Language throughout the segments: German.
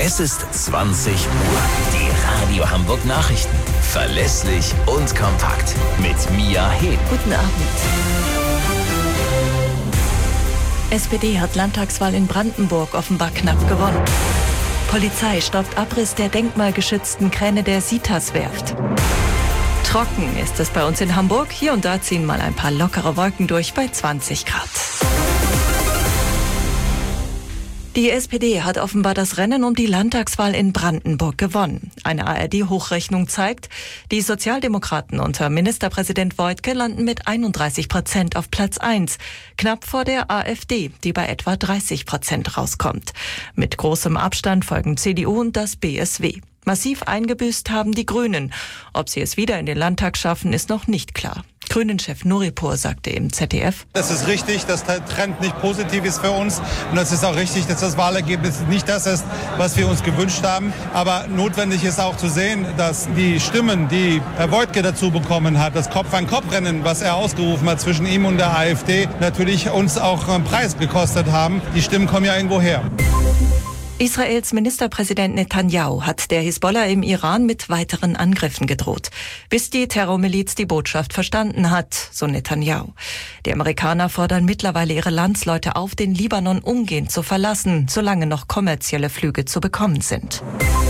Es ist 20 Uhr. Die Radio Hamburg Nachrichten. Verlässlich und kompakt. Mit Mia Hehn. Guten Abend. SPD hat Landtagswahl in Brandenburg offenbar knapp gewonnen. Polizei stoppt Abriss der denkmalgeschützten Kräne der Sitas-Werft. Trocken ist es bei uns in Hamburg. Hier und da ziehen mal ein paar lockere Wolken durch bei 20 Grad. Die SPD hat offenbar das Rennen um die Landtagswahl in Brandenburg gewonnen. Eine ARD-Hochrechnung zeigt, die Sozialdemokraten unter Ministerpräsident Woidke landen mit 31% auf Platz 1, knapp vor der AfD, die bei etwa 30% rauskommt. Mit großem Abstand folgen CDU und das BSW. Massiv eingebüßt haben die Grünen. Ob sie es wieder in den Landtag schaffen, ist noch nicht klar. Grünen-Chef Nuripur sagte im ZDF: Es ist richtig, dass der Trend nicht positiv ist für uns. Und es ist auch richtig, dass das Wahlergebnis nicht das ist, was wir uns gewünscht haben. Aber notwendig ist auch zu sehen, dass die Stimmen, die Herr Woidke dazu bekommen hat, das Kopf-an-Kopf-Rennen, was er ausgerufen hat zwischen ihm und der AfD, natürlich uns auch einen Preis gekostet haben. Die Stimmen kommen ja irgendwo her. Israels Ministerpräsident Netanyahu hat der Hisbollah im Iran mit weiteren Angriffen gedroht, bis die Terrormiliz die Botschaft verstanden hat, so Netanyahu. Die Amerikaner fordern mittlerweile ihre Landsleute auf, den Libanon umgehend zu verlassen, solange noch kommerzielle Flüge zu bekommen sind.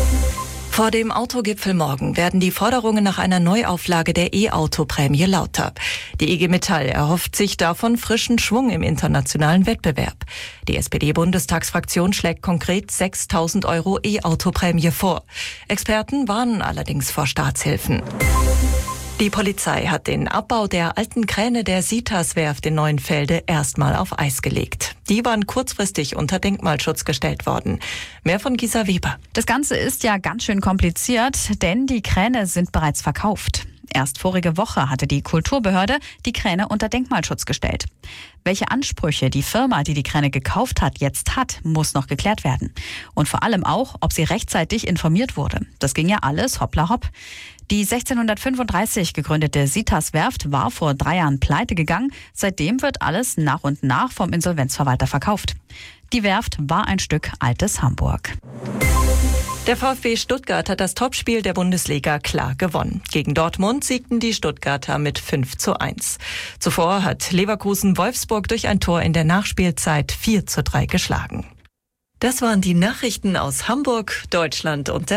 Vor dem Autogipfel morgen werden die Forderungen nach einer Neuauflage der E-Auto-Prämie lauter. Die IG Metall erhofft sich davon frischen Schwung im internationalen Wettbewerb. Die SPD-Bundestagsfraktion schlägt konkret 6.000 € E-Auto-Prämie vor. Experten warnen allerdings vor Staatshilfen. Die Polizei hat den Abbau der alten Kräne der Sitas-Werft in Neuenfelde erstmal auf Eis gelegt. Die waren kurzfristig unter Denkmalschutz gestellt worden. Mehr von Gisa Weber. Das Ganze ist ja ganz schön kompliziert, denn die Kräne sind bereits verkauft. Erst vorige Woche hatte die Kulturbehörde die Kräne unter Denkmalschutz gestellt. Welche Ansprüche die Firma, die die Kräne gekauft hat, jetzt hat, muss noch geklärt werden. Und vor allem auch, ob sie rechtzeitig informiert wurde. Das ging ja alles hoppla hopp. Die 1635 gegründete Sitas-Werft war vor 3 Jahren pleite gegangen. Seitdem wird alles nach und nach vom Insolvenzverwalter verkauft. Die Werft war ein Stück altes Hamburg. Der VfB Stuttgart hat das Topspiel der Bundesliga klar gewonnen. Gegen Dortmund siegten die Stuttgarter mit 5:1. Zuvor hat Leverkusen Wolfsburg durch ein Tor in der Nachspielzeit 4:3 geschlagen. Das waren die Nachrichten aus Hamburg, Deutschland und der